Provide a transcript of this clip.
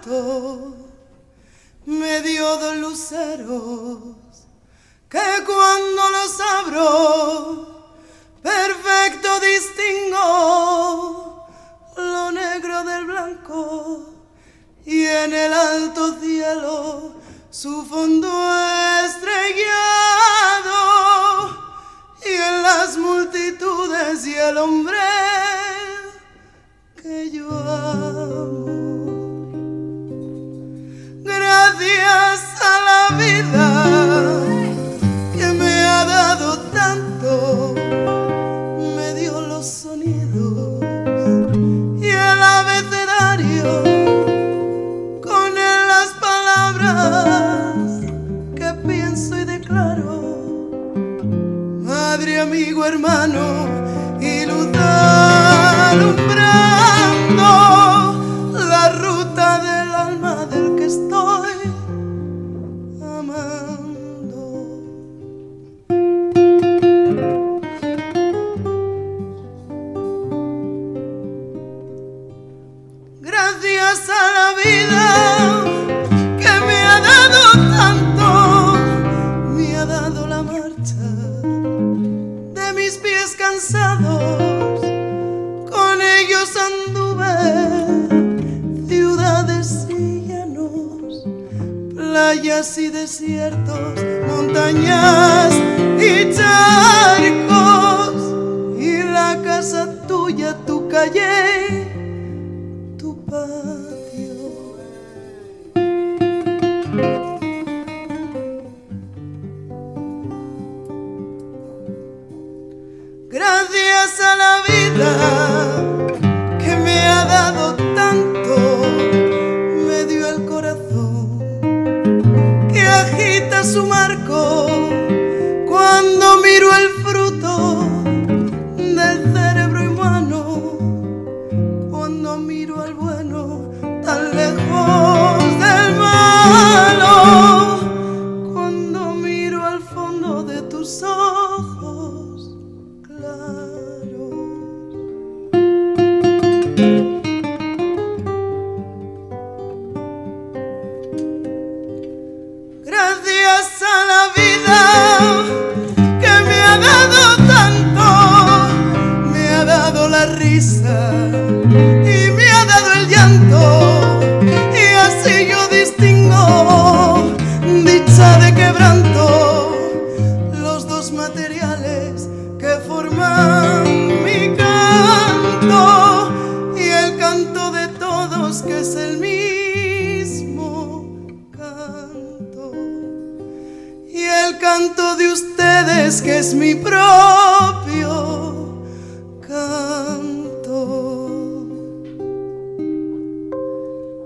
alto me dio dos luceros que cuando los abro perfecto distingo lo negro del blanco y en el alto cielo su fondo estrellado y en las multitudes y el hombre que yo amo. Gracias a la vida que me ha dado tanto, me dio los sonidos y el abecedario, con él las palabras que pienso y declaro. Madre, amigo, hermano y luz alumbrando la ruta del alma del que estoy amando. Gracias a la vida que me ha dado tanto, me ha dado la marcha de mis pies cansados, con ellos anduve ciudades y llanos, playas y desiertos, montañas y charcos, y la casa tuya, tu calle, tu patio. Gracias a la vida que me ha dado tanto, me dio el corazón que agita su marco cuando miro el fruto del cerebro humano, cuando miro al bueno tan lejos del malo, cuando miro al fondo de tus ojos claros. Gracias a la vida que me ha dado tanto, me ha dado la risa y me ha dado el llanto, y así yo distingo dicha de quebranto, los dos materiales que forman mi canto, y el canto de todos que es el mismo canto, y el canto de ustedes que es mi propio